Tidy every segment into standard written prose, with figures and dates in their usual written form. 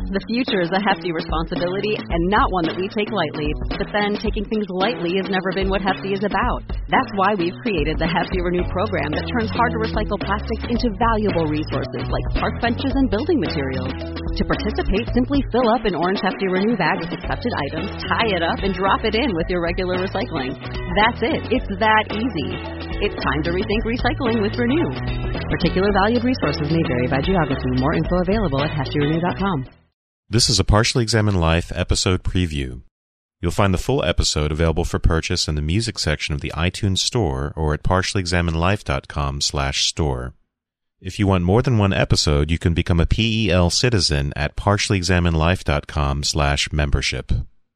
The future is a hefty responsibility and not one that we take lightly. But then, taking things lightly has never been what Hefty is about. That's why we've created the Hefty Renew program that turns hard-to-recycle plastics into valuable resources like park benches and building materials. To participate, simply fill up an orange Hefty Renew bag with accepted items, tie it up, and drop it in with your regular recycling. That's it. It's that easy. It's time to rethink recycling with Renew. Particular valued resources may vary by geography. More info available at heftyrenew.com. This is a Partially Examined Life episode preview. You'll find the full episode available for purchase in the music section of the iTunes Store or at partiallyexaminedlife.com/store. If you want more than one episode, you can become a PEL citizen at partiallyexaminedlife.com/membership.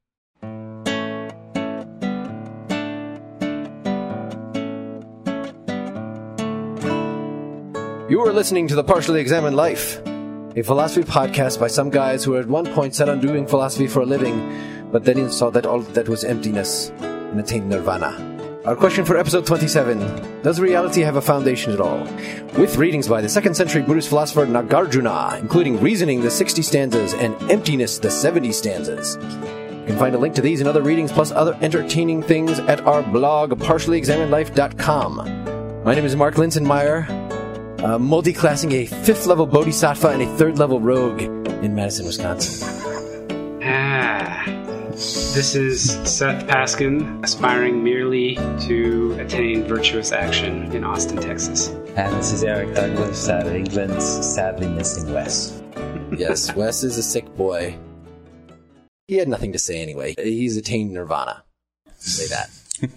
You are listening to The Partially Examined Life, a philosophy podcast by some guys who at one point set on doing philosophy for a living, but then saw that all that was emptiness and attained nirvana. Our question for episode 27, does reality have a foundation at all? With readings by the 2nd century Buddhist philosopher Nagarjuna, including Reasoning, the 60 stanzas, and Emptiness, the 70 stanzas. You can find a link to these and other readings, plus other entertaining things at our blog, partiallyexaminedlife.com. My name is Mark Linsenmeyer, multi-classing a 5th level Bodhisattva and a 3rd level rogue in Madison, Wisconsin. This is Seth Paskin, aspiring merely to attain virtuous action in Austin, Texas. And this is Eric Douglas out of England, sadly missing Wes. Yes, Wes is a sick boy. He had nothing to say anyway. He's attained nirvana. Say that.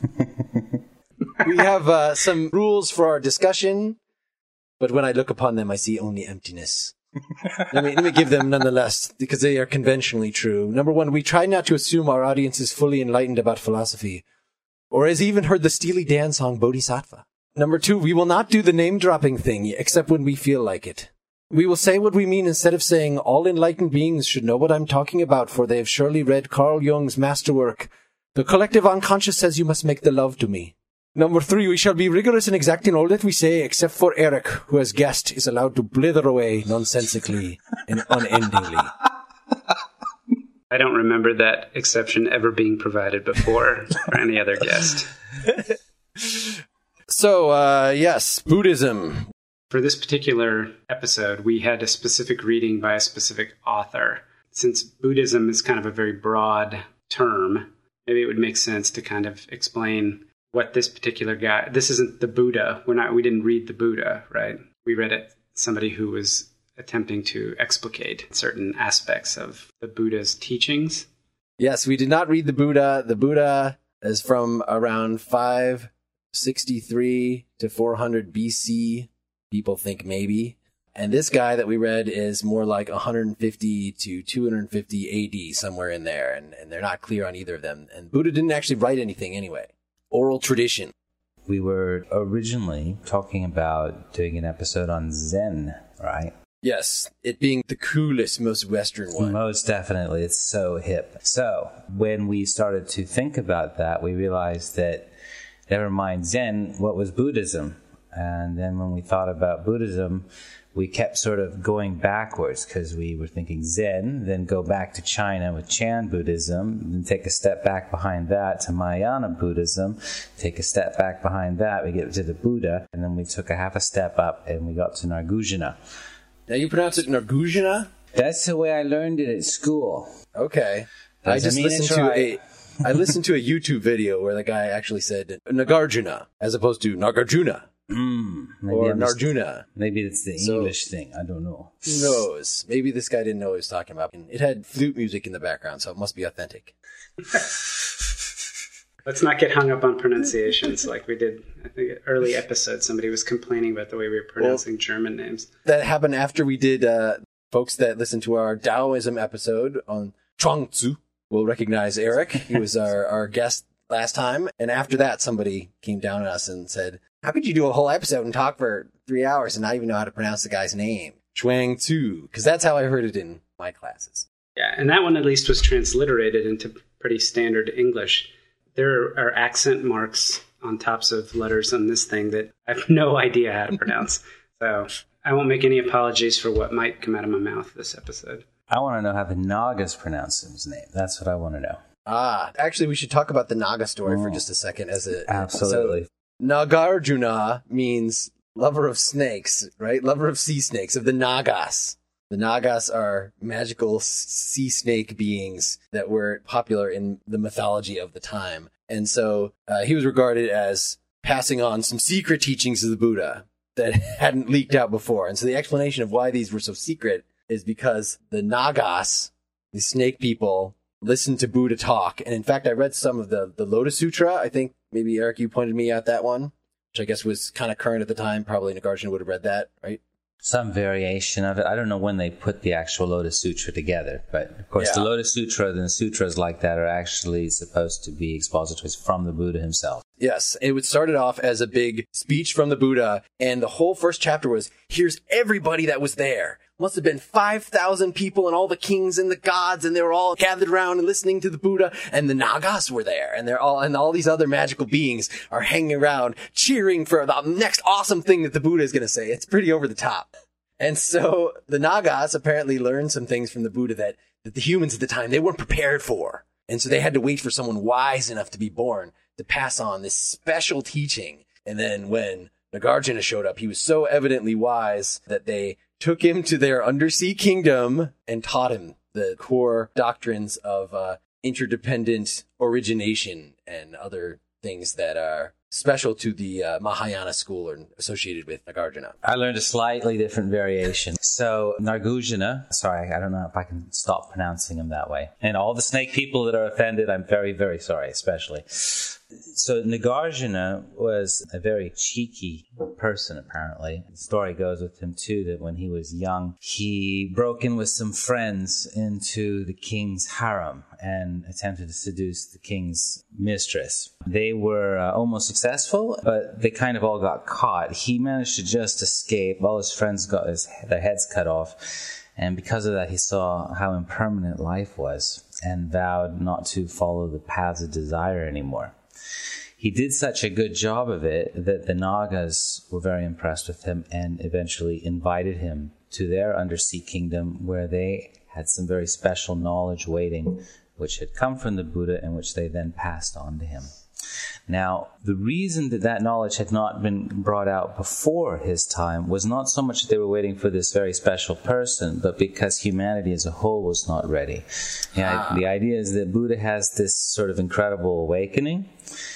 We have some rules for our discussion, but when I look upon them, I see only emptiness. Let me give them nonetheless, because they are conventionally true. Number one, we try not to assume our audience is fully enlightened about philosophy, or has even heard the Steely Dan song Bodhisattva. Number two, we will not do the name-dropping thing, except when we feel like it. We will say what we mean instead of saying, all enlightened beings should know what I'm talking about, for they have surely read Carl Jung's masterwork. The collective unconscious says you must make the love to me. Number three, we shall be rigorous in exacting all that we say, except for Eric, who as guest is allowed to blither away nonsensically and unendingly. I don't remember that exception ever being provided before for any other guest. So, yes, Buddhism. For this particular episode, we had a specific reading by a specific author. Since Buddhism is kind of a very broad term, maybe it would make sense to kind of explain what this particular guy, this isn't the Buddha. We didn't read the Buddha, right? We read it, somebody who was attempting to explicate certain aspects of the Buddha's teachings. Yes, we did not read the Buddha. The Buddha is from around 563 to 400 BC. People think maybe. And this guy that we read is more like 150 to 250 AD, somewhere in there. And they're not clear on either of them. And Buddha didn't actually write anything anyway. Oral tradition. We were originally talking about doing an episode on Zen, right? Yes, it being the coolest, most Western one. Most definitely. It's so hip. So, when we started to think about that, we realized that, never mind Zen, what was Buddhism? And then when we thought about Buddhism, we kept sort of going backwards because we were thinking Zen, then go back to China with Chan Buddhism, then take a step back behind that to Mahayana Buddhism, take a step back behind that, we get to the Buddha, and then we took a half a step up and we got to Nargujana. Now you pronounce it Nargujana? That's the way I learned it at school. Okay. I listened to a YouTube video where the guy actually said Nagarjuna as opposed to Nagarjuna. Or Narjuna. Maybe it's the English thing. I don't know. Who knows? Maybe this guy didn't know what he was talking about. It had flute music in the background, so it must be authentic. Let's not get hung up on pronunciations like we did, I think, early episodes. Somebody was complaining about the way we were pronouncing German names. That happened after we did, folks that listened to our Taoism episode on Chuang-Tzu will recognize Eric. He was our guest last time. And after that, somebody came down on us and said, how could you do a whole episode and talk for 3 hours and not even know how to pronounce the guy's name? Chuang-Tzu. Because that's how I heard it in my classes. Yeah, and that one at least was transliterated into pretty standard English. There are accent marks on tops of letters on this thing that I have no idea how to pronounce. So I won't make any apologies for what might come out of my mouth this episode. I want to know how the Nagas pronounce his name. That's what I want to know. Actually, we should talk about the Naga story for just a second. Absolutely. So, Nagarjuna means lover of snakes, right? Lover of sea snakes, of the Nagas. The Nagas are magical sea snake beings that were popular in the mythology of the time. And so he was regarded as passing on some secret teachings of the Buddha that hadn't leaked out before. And so the explanation of why these were so secret is because the Nagas, the snake people, listened to Buddha talk. And in fact, I read some of the Lotus Sutra. I think maybe, Eric, you pointed me at that one, which I guess was kind of current at the time. Probably Nagarjuna would have read that, right? Some variation of it. I don't know when they put the actual Lotus Sutra together, but of course the Lotus Sutra and the sutras like that are actually supposed to be expositories from the Buddha himself. Yes, it started off as a big speech from the Buddha, and the whole first chapter was, here's everybody that was there. Must have been 5,000 people and all the kings and the gods, and they were all gathered around and listening to the Buddha, and the Nagas were there, and all these other magical beings are hanging around cheering for the next awesome thing that the Buddha is going to say. It's pretty over the top. And so the Nagas apparently learned some things from the Buddha that the humans at the time, they weren't prepared for. And so they had to wait for someone wise enough to be born to pass on this special teaching. And then when Nagarjuna showed up, he was so evidently wise that they took him to their undersea kingdom and taught him the core doctrines of interdependent origination and other things that are special to the Mahayana school or associated with Nagarjuna. I learned a slightly different variation. So Nagarjuna, sorry, I don't know if I can stop pronouncing him that way. And all the snake people that are offended, I'm very, very sorry, especially. So Nagarjuna was a very cheeky person, apparently. The story goes with him, too, that when he was young, he broke in with some friends into the king's harem and attempted to seduce the king's mistress. They were almost successful, but they kind of all got caught. He managed to just escape. All his friends got their heads cut off. And because of that, he saw how impermanent life was and vowed not to follow the paths of desire anymore. He did such a good job of it that the Nagas were very impressed with him and eventually invited him to their undersea kingdom, where they had some very special knowledge waiting, which had come from the Buddha and which they then passed on to him. Now, the reason that knowledge had not been brought out before his time was not so much that they were waiting for this very special person, but because humanity as a whole was not ready. The idea is that Buddha has this sort of incredible awakening,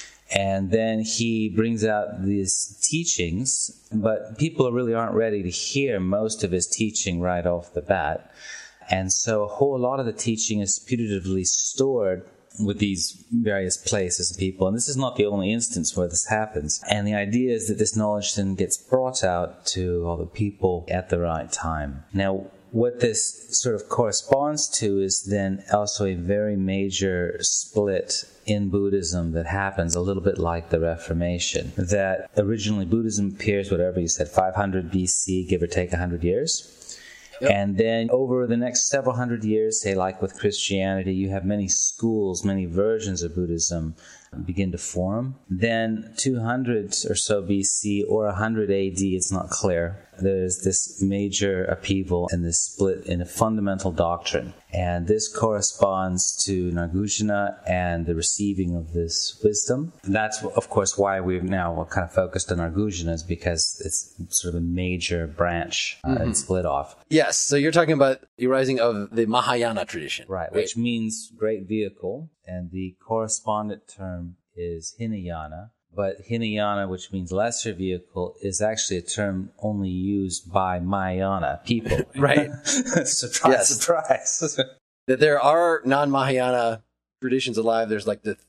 and then he brings out these teachings, but people really aren't ready to hear most of his teaching right off the bat. And so a whole lot of the teaching is putatively stored with these various places and people. And this is not the only instance where this happens. And the idea is that this knowledge then gets brought out to all the people at the right time. Now, what this sort of corresponds to is then also a very major split in Buddhism that happens a little bit like the Reformation. That originally Buddhism appears, whatever you said, 500 BC, give or take 100 years. Yep. And then over the next several hundred years, say like with Christianity, you have many schools, many versions of Buddhism begin to form. Then 200 or so BC or 100 AD, it's not clear, there's this major upheaval and this split in a fundamental doctrine. And this corresponds to Nagarjuna and the receiving of this wisdom. That's, of course, why we're now kind of focused on Nagarjuna, is because it's sort of a major branch and split off. Yes, so you're talking about the rising of the Mahayana tradition. Right, which means great vehicle, and the correspondent term is Hinayana. But Hinayana, which means lesser vehicle, is actually a term only used by Mahayana people. Right. Surprise, surprise. That there are non-Mahayana traditions alive. There's like the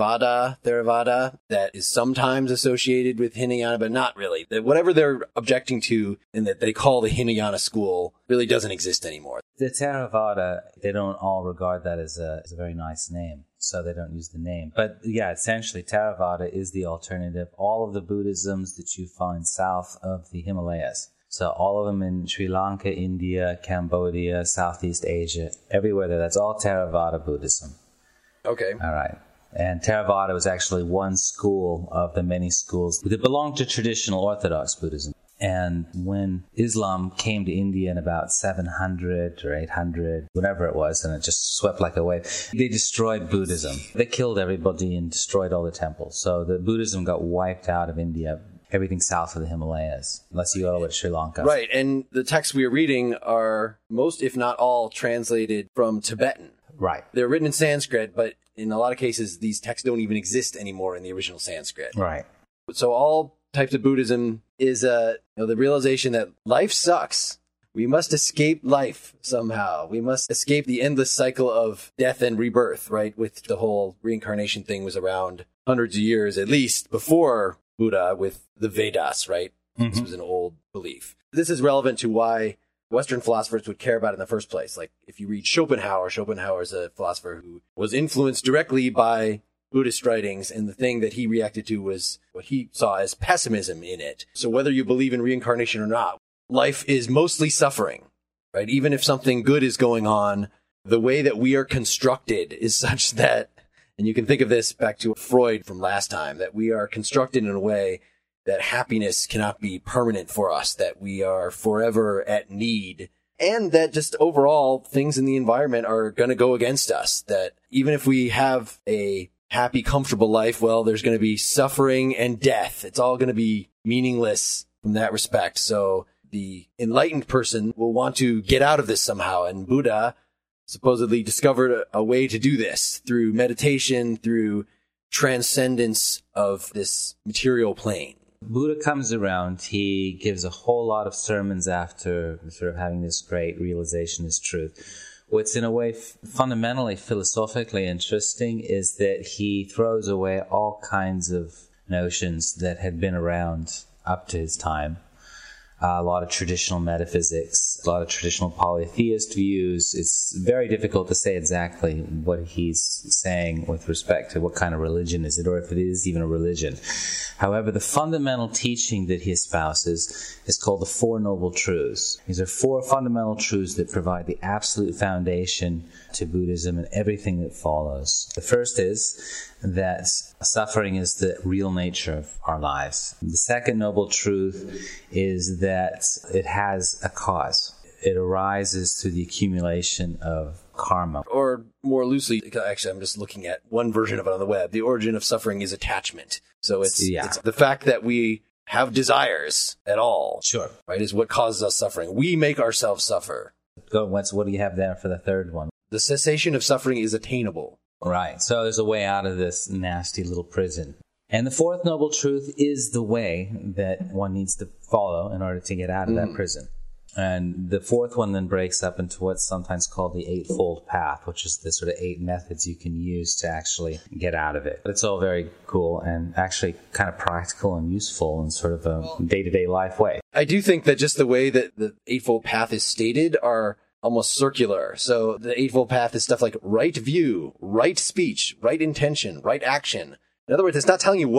Theravada, that is sometimes associated with Hinayana, but not really. That whatever they're objecting to and that they call the Hinayana school really doesn't exist anymore. The Theravada, they don't all regard that as a very nice name, so they don't use the name. But yeah, essentially Theravada is the alternative. All of the Buddhisms that you find south of the Himalayas. So all of them in Sri Lanka, India, Cambodia, Southeast Asia, everywhere there, that's all Theravada Buddhism. Okay. All right. And Theravada was actually one school of the many schools that belonged to traditional Orthodox Buddhism. And when Islam came to India in about 700 or 800, whatever it was, and it just swept like a wave, they destroyed Buddhism. They killed everybody and destroyed all the temples. So the Buddhism got wiped out of India, everything south of the Himalayas, unless you go to Sri Lanka. Right, and the texts we are reading are most, if not all, translated from Tibetan. Right. They're written in Sanskrit, but in a lot of cases, these texts don't even exist anymore in the original Sanskrit. Right. So all types of Buddhism is the realization that life sucks. We must escape life somehow. We must escape the endless cycle of death and rebirth, right? With the whole reincarnation thing was around hundreds of years, at least, before Buddha with the Vedas, right? Mm-hmm. This was an old belief. This is relevant to why Western philosophers would care about it in the first place. Like, if you read Schopenhauer is a philosopher who was influenced directly by Buddhist writings, and the thing that he reacted to was what he saw as pessimism in it. So whether you believe in reincarnation or not, life is mostly suffering, right? Even if something good is going on, the way that we are constructed is such that, and you can think of this back to Freud from last time, that we are constructed in a way that happiness cannot be permanent for us, that we are forever at need, and that just overall things in the environment are going to go against us, that even if we have a happy, comfortable life, well, there's going to be suffering and death. It's all going to be meaningless from that respect. So the enlightened person will want to get out of this somehow. And Buddha supposedly discovered a way to do this through meditation, through transcendence of this material plane. Buddha comes around. He gives a whole lot of sermons after sort of having this great realization, this truth. What's in a way fundamentally philosophically interesting is that he throws away all kinds of notions that had been around up to his time. A lot of traditional metaphysics, a lot of traditional polytheist views. It's very difficult to say exactly what he's saying with respect to what kind of religion is it, or if it is even a religion. However, the fundamental teaching that he espouses is called the Four Noble Truths. These are four fundamental truths that provide the absolute foundation to Buddhism and everything that follows. The first is that suffering is the real nature of our lives. The second noble truth is that it has a cause. It arises through the accumulation of karma. Or more loosely, actually, I'm just looking at one version of it on the web. The origin of suffering is attachment. So it's the fact that we have desires at all. Sure. Right, is what causes us suffering. We make ourselves suffer. What do you have there for the third one? The cessation of suffering is attainable. Right. So there's a way out of this nasty little prison. And the fourth noble truth is the way that one needs to follow in order to get out of that prison. And the fourth one then breaks up into what's sometimes called the Eightfold Path, which is the sort of 8 methods you can use to actually get out of it. But it's all very cool and actually kind of practical and useful in sort of a day-to-day life way. I do think that just the way that the Eightfold Path is stated are almost circular. So the Eightfold Path is stuff like right view, right speech, right intention, right action. In other words, it's not telling you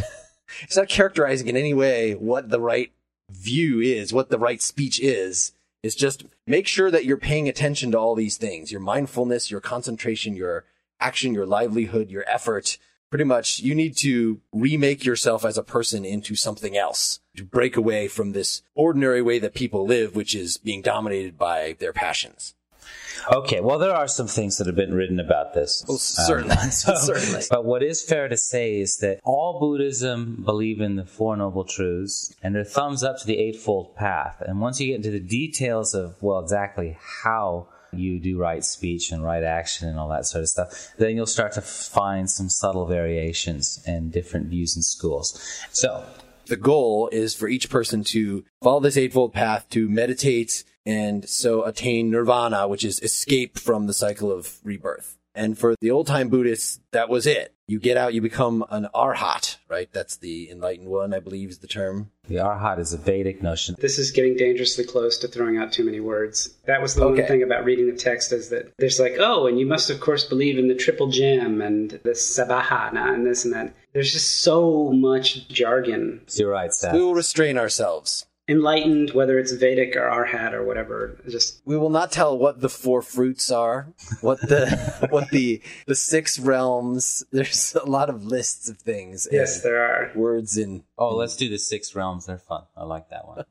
it's not characterizing in any way what the right view is, what the right speech is. It's just make sure that you're paying attention to all these things. Your mindfulness, your concentration, your action, your livelihood, your effort. Pretty much you need to remake yourself as a person into something else to break away from this ordinary way that people live, which is being dominated by their passions. Okay, well, there are some things that have been written about this. Well, certainly. Certainly. But what is fair to say is that all Buddhism believe in the Four Noble Truths, and they're thumbs up to the Eightfold Path. And once you get into the details of, exactly how you do right speech and right action and all that sort of stuff, then you'll start to find some subtle variations and different views in schools. So the goal is for each person to follow this Eightfold Path, to meditate, and so attain nirvana, which is escape from the cycle of rebirth. And for the old-time Buddhists, that was it. You get out, you become an arhat, right? That's the enlightened one, I believe is the term. The arhat is a Vedic notion. This is getting dangerously close to throwing out too many words. That was the one thing about reading the text, is that there's like, and you must, of course, believe in the triple gem and the sabahana and this and that. There's just so much jargon. You're right, Seth. We will restrain ourselves. enlightened, whether it's Vedic or Arhat or whatever. Just We will not tell what the 4 fruits are, what the 6 realms. There's a lot of lists of things. yes, there are. Words in. Oh, let's do the 6 realms. They're fun. I like that one.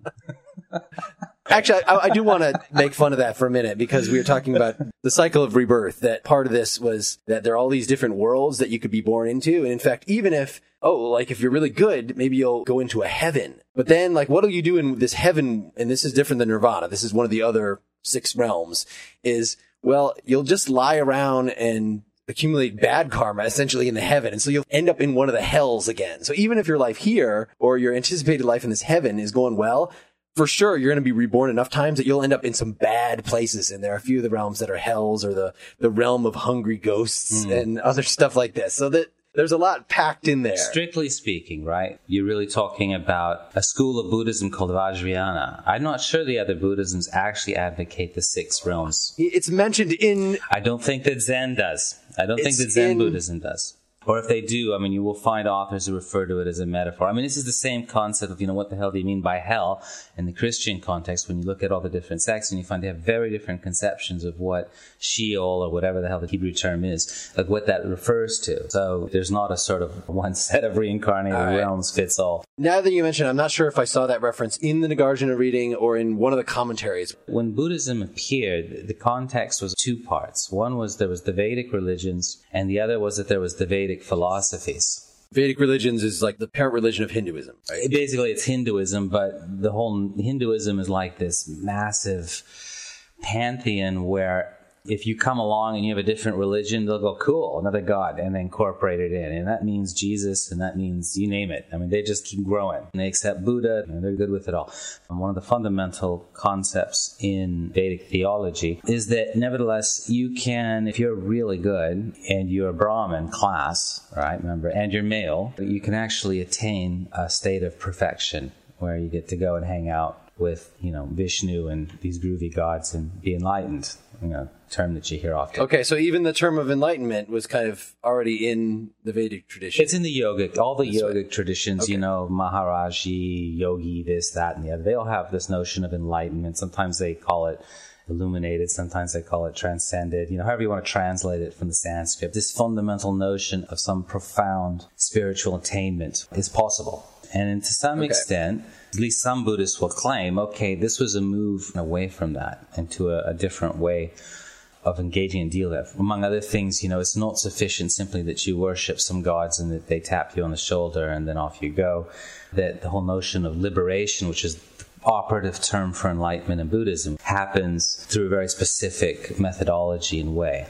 Actually, I do want to make fun of that for a minute, because we were talking about the cycle of rebirth, that part of this was that there are all these different worlds that you could be born into. And in fact, even if you're really good, maybe you'll go into a heaven. But then, what do you do in this heaven? And this is different than nirvana. This is one of the other 6 realms, is, you'll just lie around and accumulate bad karma essentially in the heaven. And so you'll end up in one of the hells again. So even if your life here or your anticipated life in this heaven is going well, for sure, you're going to be reborn enough times that you'll end up in some bad places. And there are a few of the realms that are hells, or the realm of hungry ghosts and other stuff like this. So that there's a lot packed in there. Strictly speaking, right? You're really talking about a school of Buddhism called Vajrayana. I'm not sure the other Buddhisms actually advocate the 6 realms. It's mentioned in... I don't think that Zen does. I don't think that Zen Buddhism does. Or if they do, you will find authors who refer to it as a metaphor. This is the same concept of, what the hell do you mean by hell in the Christian context when you look at all the different sects, and you find they have very different conceptions of what Sheol, or whatever the hell the Hebrew term is, what that refers to. So there's not a sort of one set of reincarnated realms fits all. Now that you mention, I'm not sure if I saw that reference in the Nagarjuna reading or in one of the commentaries. When Buddhism appeared, the context was 2 parts. One was there was the Vedic religions, and the other was that there was the Vedic philosophies. Vedic religions is like the parent religion of Hinduism, right? Basically, it's Hinduism, but the whole Hinduism is like this massive pantheon where if you come along and you have a different religion, they'll go, cool, another god, and they incorporate it in. And that means Jesus, and that means you name it. They just keep growing. And they accept Buddha, and they're good with it all. And one of the fundamental concepts in Vedic theology is that, nevertheless, you can, if you're really good, and you're a Brahmin class, right, remember, and you're male, you can actually attain a state of perfection where you get to go and hang out with, Vishnu and these groovy gods and be enlightened. Term that you hear often. Okay, so even the term of enlightenment was kind of already in the Vedic tradition. It's in the yogic, all the yogic traditions, okay. Maharaji, yogi, this, that, and the other. They all have this notion of enlightenment. Sometimes they call it illuminated, sometimes they call it transcended, however you want to translate it from the Sanskrit. This fundamental notion of some profound spiritual attainment is possible. And to some extent, at least some Buddhists will claim, okay, this was a move away from that into a different way of engaging and dealing with. Among other things, it's not sufficient simply that you worship some gods and that they tap you on the shoulder and then off you go. That the whole notion of liberation, which is the operative term for enlightenment in Buddhism, happens through a very specific methodology and way.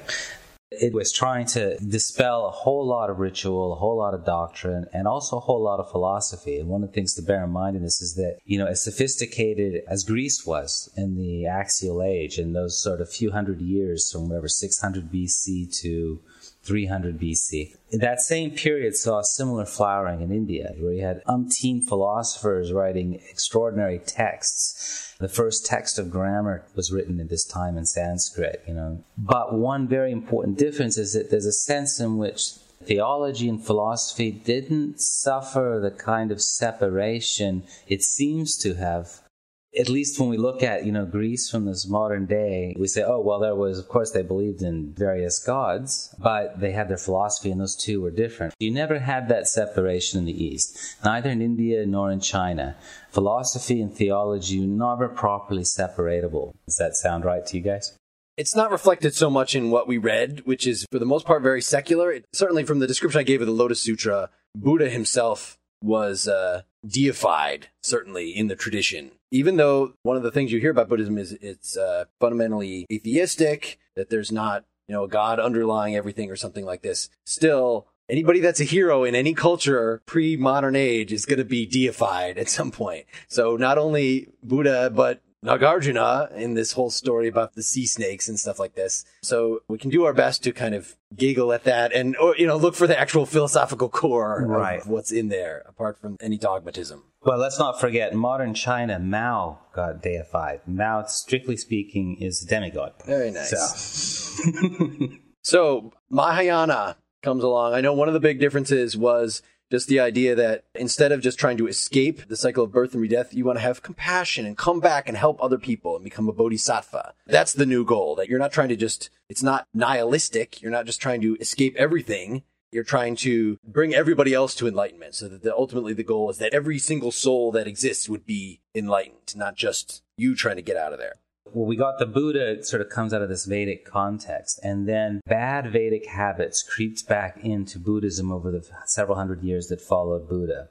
It was trying to dispel a whole lot of ritual, a whole lot of doctrine, and also a whole lot of philosophy. And one of the things to bear in mind in this is that, as sophisticated as Greece was in the Axial Age, in those sort of few hundred years from 600 BC to 300 BC, that same period saw a similar flowering in India, where you had umpteen philosophers writing extraordinary texts. The first text of grammar was written at this time in Sanskrit, But one very important difference is that there's a sense in which theology and philosophy didn't suffer the kind of separation it seems to have. At least when we look at, Greece from this modern day, we say, oh, well, there was, of course, they believed in various gods, but they had their philosophy, and those two were different. You never had that separation in the East, neither in India nor in China. Philosophy and theology were never properly separatable. Does that sound right to you guys? It's not reflected so much in what we read, which is, for the most part, very secular. Certainly from the description I gave of the Lotus Sutra, Buddha himself was deified, certainly, in the tradition. Even though one of the things you hear about Buddhism is it's fundamentally atheistic, that there's not, a God underlying everything or something like this. Still, anybody that's a hero in any culture pre-modern age is going to be deified at some point. So not only Buddha, but Nagarjuna in this whole story about the sea snakes and stuff like this. So we can do our best to kind of giggle at that and, look for the actual philosophical core of what's in there, apart from any dogmatism. Well, let's not forget, in modern China, Mao got deified. Mao, strictly speaking, is a demigod. Very nice. So Mahayana comes along. I know one of the big differences was Just the idea that instead of just trying to escape the cycle of birth and death, you want to have compassion and come back and help other people and become a bodhisattva. That's the new goal, that you're not trying to it's not nihilistic. You're not just trying to escape everything. You're trying to bring everybody else to enlightenment, so that ultimately the goal is that every single soul that exists would be enlightened, not just you trying to get out of there. Well, we got the Buddha sort of comes out of this Vedic context, and then bad Vedic habits creeps back into Buddhism over the several hundred years that followed Buddha.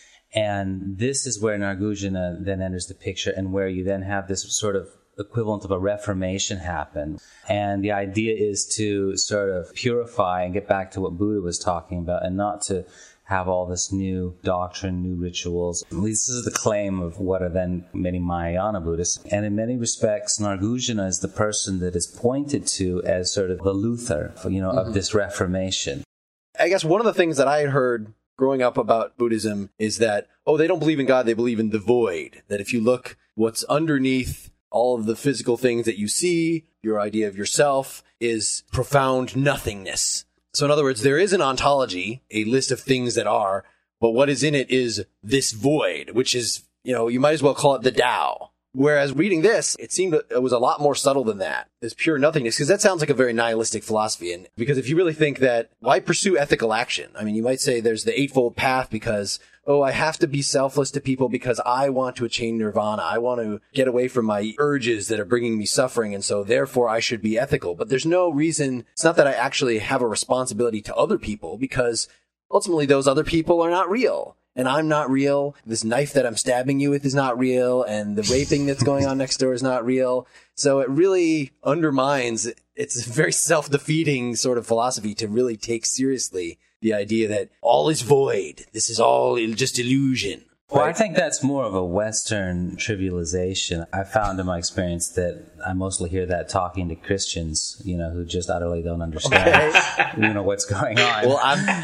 And this is where Nargujana then enters the picture, and where you then have this sort of equivalent of a reformation happen. And the idea is to sort of purify and get back to what Buddha was talking about, and not to have all this new doctrine, new rituals. At least this is the claim of what are then many Mahayana Buddhists. And in many respects, Nargujana is the person that is pointed to as sort of the Luther, of this reformation. I guess one of the things that I had heard growing up about Buddhism is that, they don't believe in God, they believe in the void. That if you look what's underneath all of the physical things that you see, your idea of yourself is profound nothingness. So in other words, there is an ontology, a list of things that are, but what is in it is this void, which is, you might as well call it the Tao. Whereas reading this, it seemed it was a lot more subtle than that. This pure nothingness, because that sounds like a very nihilistic philosophy. And because if you really think that, why pursue ethical action? I mean, you might say there's the Eightfold Path because, I have to be selfless to people because I want to attain nirvana. I want to get away from my urges that are bringing me suffering, and so therefore I should be ethical. But there's no reason. It's not that I actually have a responsibility to other people, because ultimately those other people are not real. And I'm not real. This knife that I'm stabbing you with is not real. And the raping that's going on next door is not real. So it really undermines, it's a very self-defeating sort of philosophy to really take seriously the idea that all is void. This is all just illusion. Well, I think that's more of a Western trivialization. I found in my experience that I mostly hear that talking to Christians, who just utterly don't understand, what's going on. Well,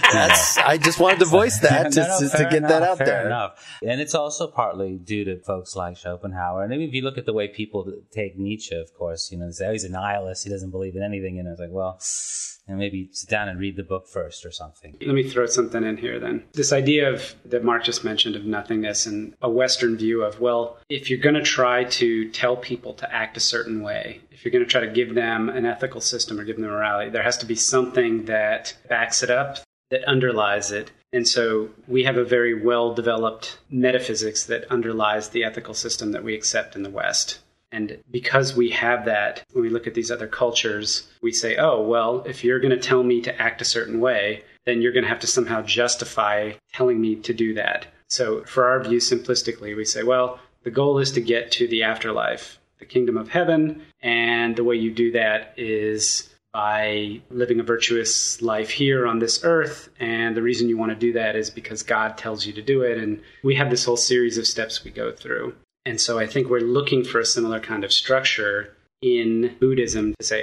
I just wanted to voice that to get that out there. Fair enough. And it's also partly due to folks like Schopenhauer. And if you look at the way people take Nietzsche, of course, they say, he's a nihilist, he doesn't believe in anything. And it's like, well, maybe sit down and read the book first or something. Let me throw something in here then. This idea that Mark just mentioned of nothingness, and a Western view of, if you're going to try to tell people to act a certain way, if you're going to try to give them an ethical system or give them morality, there has to be something that backs it up, that underlies it. And so we have a very well-developed metaphysics that underlies the ethical system that we accept in the West. And because we have that, when we look at these other cultures, we say, if you're going to tell me to act a certain way, then you're going to have to somehow justify telling me to do that. So for our view, simplistically, we say, the goal is to get to the afterlife, the kingdom of heaven. And the way you do that is by living a virtuous life here on this earth. And the reason you want to do that is because God tells you to do it. And we have this whole series of steps we go through. And so I think we're looking for a similar kind of structure in Buddhism to say,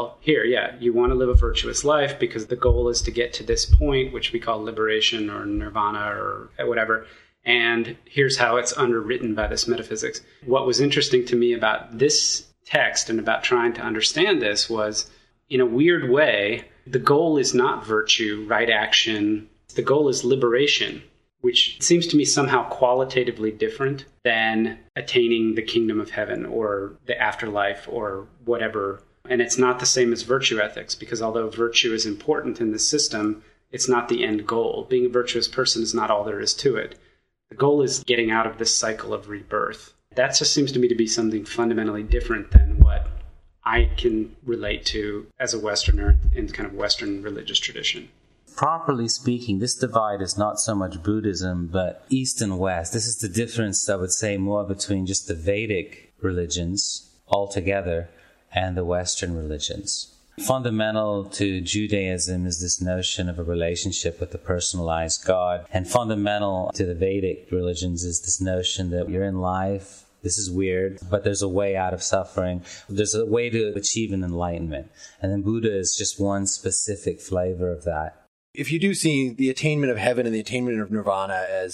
you want to live a virtuous life because the goal is to get to this point, which we call liberation or nirvana or whatever. And here's how it's underwritten by this metaphysics. What was interesting to me about this text and about trying to understand this was, in a weird way, the goal is not virtue, right action. The goal is liberation, which seems to me somehow qualitatively different than attaining the kingdom of heaven or the afterlife or whatever. And it's not the same as virtue ethics, because although virtue is important in the system, it's not the end goal. Being a virtuous person is not all there is to it. The goal is getting out of this cycle of rebirth. That just seems to me to be something fundamentally different than what I can relate to as a Westerner in kind of Western religious tradition. Properly speaking, this divide is not so much Buddhism, but East and West. This is the difference, I would say, more between just the Vedic religions altogether and the Western religions. Fundamental to Judaism is this notion of a relationship with the personalized God. And fundamental to the Vedic religions is this notion that you're in life, this is weird, but there's a way out of suffering. There's a way to achieve an enlightenment. And then Buddha is just one specific flavor of that. If you do see the attainment of heaven and the attainment of nirvana as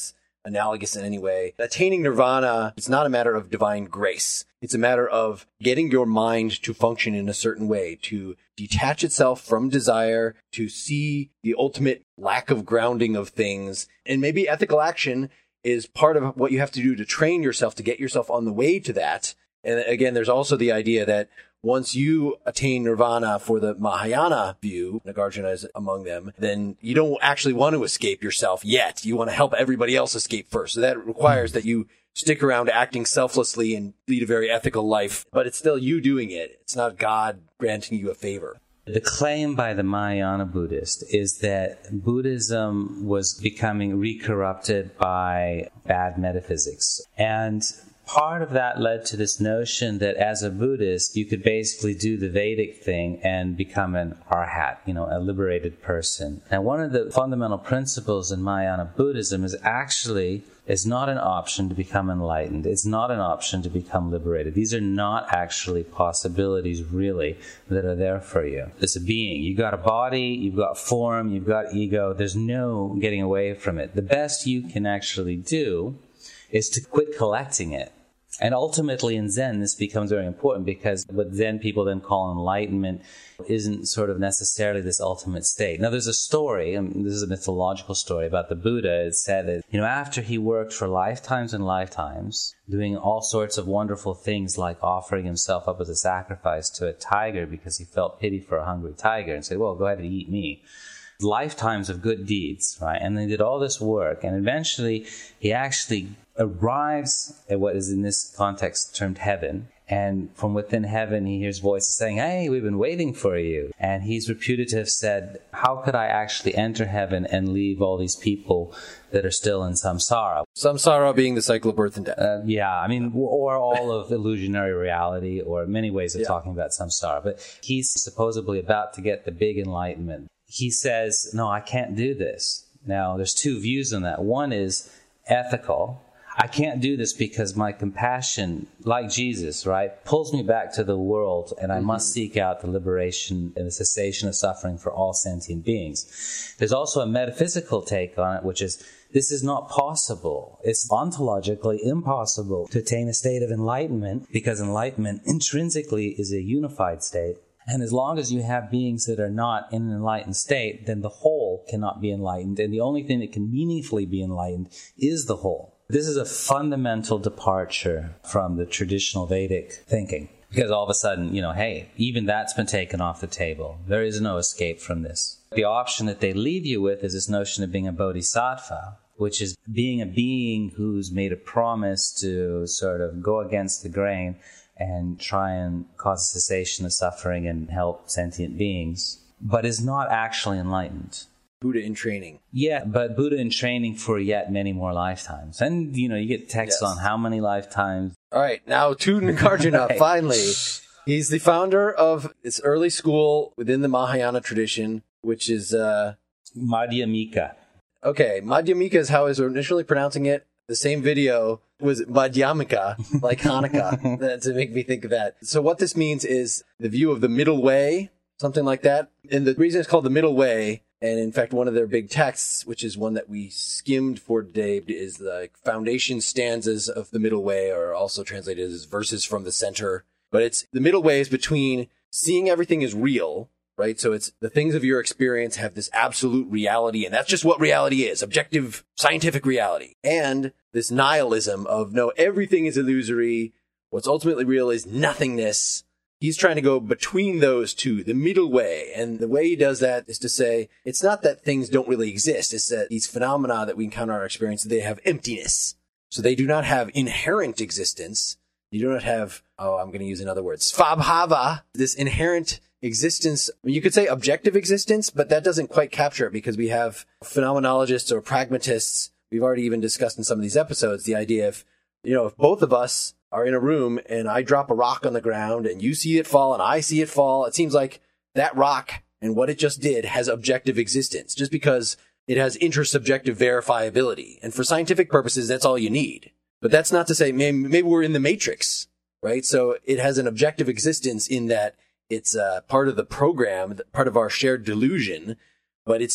analogous in any way. Attaining nirvana is not a matter of divine grace. It's a matter of getting your mind to function in a certain way, to detach itself from desire, to see the ultimate lack of grounding of things. And maybe ethical action is part of what you have to do to train yourself, to get yourself on the way to that. And again, there's also the idea that once you attain nirvana for the Mahayana view, Nagarjuna is among them, then you don't actually want to escape yourself yet. You want to help everybody else escape first. So that requires that you stick around acting selflessly and lead a very ethical life. But it's still you doing it. It's not God granting you a favor. The claim by the Mahayana Buddhist is that Buddhism was becoming re-corrupted by bad metaphysics. And part of that led to this notion that as a Buddhist, you could basically do the Vedic thing and become an arhat, a liberated person. And one of the fundamental principles in Mahayana Buddhism is not an option to become enlightened. It's not an option to become liberated. These are not actually possibilities, really, that are there for you. It's a being. You've got a body, you've got form, you've got ego. There's no getting away from it. The best you can actually do is to quit collecting it. And ultimately in Zen, this becomes very important because what Zen people then call enlightenment isn't sort of necessarily this ultimate state. Now there's a story, and this is a mythological story about the Buddha. It said that, after he worked for lifetimes and lifetimes, doing all sorts of wonderful things like offering himself up as a sacrifice to a tiger because he felt pity for a hungry tiger and said, well, go ahead and eat me. Lifetimes of good deeds, right? And they did all this work, and eventually he actually arrives at what is in this context termed heaven. And from within heaven, he hears voices saying, hey, we've been waiting for you. And he's reputed to have said, how could I actually enter heaven and leave all these people that are still in samsara? Samsara being the cycle of birth and death. Or all of illusionary reality, or many ways of talking about samsara. But he's supposedly about to get the big enlightenment. He says, no, I can't do this. Now, there's two views on that. One is ethical. I can't do this because my compassion, like Jesus, right, pulls me back to the world, and I must seek out the liberation and the cessation of suffering for all sentient beings. There's also a metaphysical take on it, which is this is not possible. It's ontologically impossible to attain a state of enlightenment because enlightenment intrinsically is a unified state. And as long as you have beings that are not in an enlightened state, then the whole cannot be enlightened. And the only thing that can meaningfully be enlightened is the whole. This is a fundamental departure from the traditional Vedic thinking. Because all of a sudden, hey, even that's been taken off the table. There is no escape from this. The option that they leave you with is this notion of being a bodhisattva, which is being a being who's made a promise to sort of go against the grain and try and cause a cessation of suffering and help sentient beings, but is not actually enlightened. Buddha in training. Yeah, but Buddha in training for yet many more lifetimes. And, you get texts on how many lifetimes. All right, now to Nagarjuna, right. Finally. He's the founder of this early school within the Mahayana tradition, which is... Madhyamika. Okay, Madhyamika is how I was initially pronouncing it. The same video was Madhyamika, like Hanukkah, to make me think of that. So what this means is the view of the middle way, something like that. And the reason it's called the middle way, and in fact one of their big texts, which is one that we skimmed for today, is the foundation stanzas of the middle way, or also translated as verses from the center. But it's the middle way is between seeing everything as real, right? So it's the things of your experience have this absolute reality, and that's just what reality is, objective scientific reality. And this nihilism of, no, everything is illusory. What's ultimately real is nothingness. He's trying to go between those two, the middle way. And the way he does that is to say, it's not that things don't really exist. It's that these phenomena that we encounter in our experience, they have emptiness. So they do not have inherent existence. You do not have, I'm going to use another word, svabhava, this inherent existence. I mean, you could say objective existence, but that doesn't quite capture it because we have phenomenologists or pragmatists. We've already even discussed in some of these episodes the idea of, if both of us are in a room and I drop a rock on the ground and you see it fall and I see it fall, it seems like that rock and what it just did has objective existence just because it has intersubjective verifiability. And for scientific purposes, that's all you need. But that's not to say maybe we're in the matrix, right? So it has an objective existence in that it's part of the program, part of our shared delusion, but it's not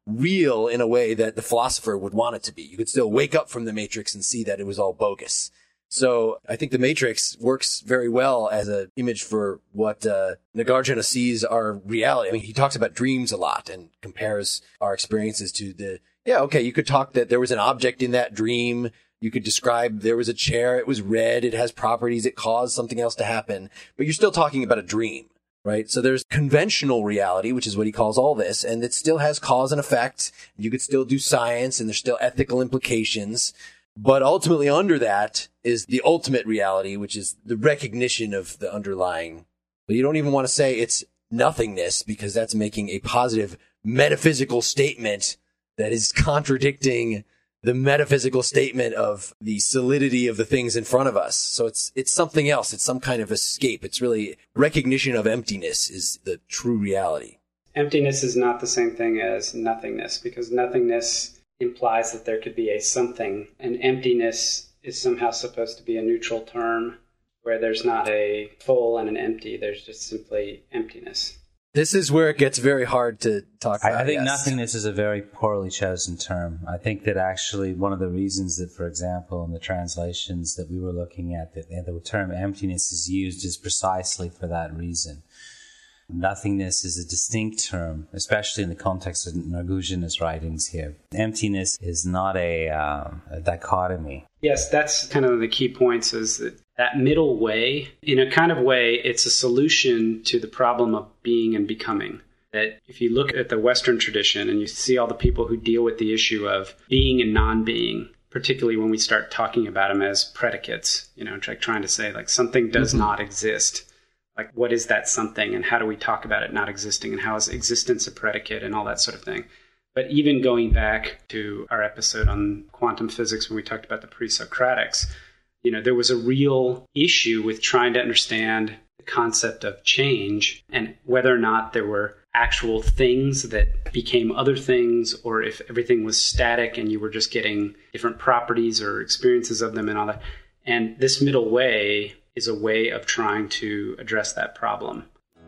real in a way that the philosopher would want it to be. You could still wake up from the Matrix and see that it was all bogus. So I think the Matrix works very well as an image for what Nagarjuna sees our reality. I mean, he talks about dreams a lot and compares our experiences to you could talk that there was an object in that dream. You could describe there was a chair, it was red, it has properties, it caused something else to happen, but you're still talking about a dream, right? So there's conventional reality, which is what he calls all this, and it still has cause and effect. You could still do science, and there's still ethical implications. But ultimately under that is the ultimate reality, which is the recognition of the underlying. But you don't even want to say it's nothingness, because that's making a positive metaphysical statement that is contradicting the metaphysical statement of the solidity of the things in front of us. So it's something else. It's some kind of escape. It's really recognition of emptiness is the true reality. Emptiness is not the same thing as nothingness, because nothingness implies that there could be a something, and emptiness is somehow supposed to be a neutral term where there's not a full and an empty. There's just simply emptiness. This is where it gets very hard to talk about. I think nothingness is a very poorly chosen term. I think that actually one of the reasons that, for example, in the translations that we were looking at, that the term emptiness is used is precisely for that reason. Nothingness is a distinct term, especially in the context of Nagarjuna's writings here. Emptiness is not a dichotomy. Yes, that's kind of the key points, is that middle way. In a kind of way, it's a solution to the problem of being and becoming. That if you look at the Western tradition and you see all the people who deal with the issue of being and non-being, particularly when we start talking about them as predicates, trying to say like something does not exist. Like, what is that something, and how do we talk about it not existing, and how is existence a predicate, and all that sort of thing. But even going back to our episode on quantum physics when we talked about the pre-Socratics, there was a real issue with trying to understand the concept of change and whether or not there were actual things that became other things, or if everything was static and you were just getting different properties or experiences of them and all that. And this middle way is a way of trying to address that problem.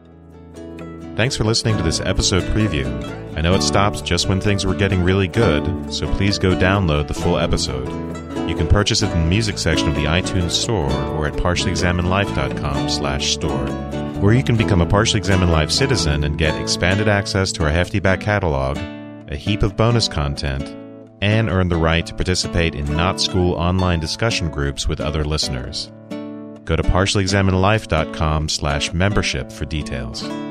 Thanks for listening to this episode preview. I know it stops just when things were getting really good, so please go download the full episode. You can purchase it in the music section of the iTunes Store or at partiallyexaminedlife.com/store. Or you can become a Partially Examined Life citizen and get expanded access to our hefty back catalog, a heap of bonus content, and earn the right to participate in Not School online discussion groups with other listeners. Go to partiallyexaminedlife.com/membership for details.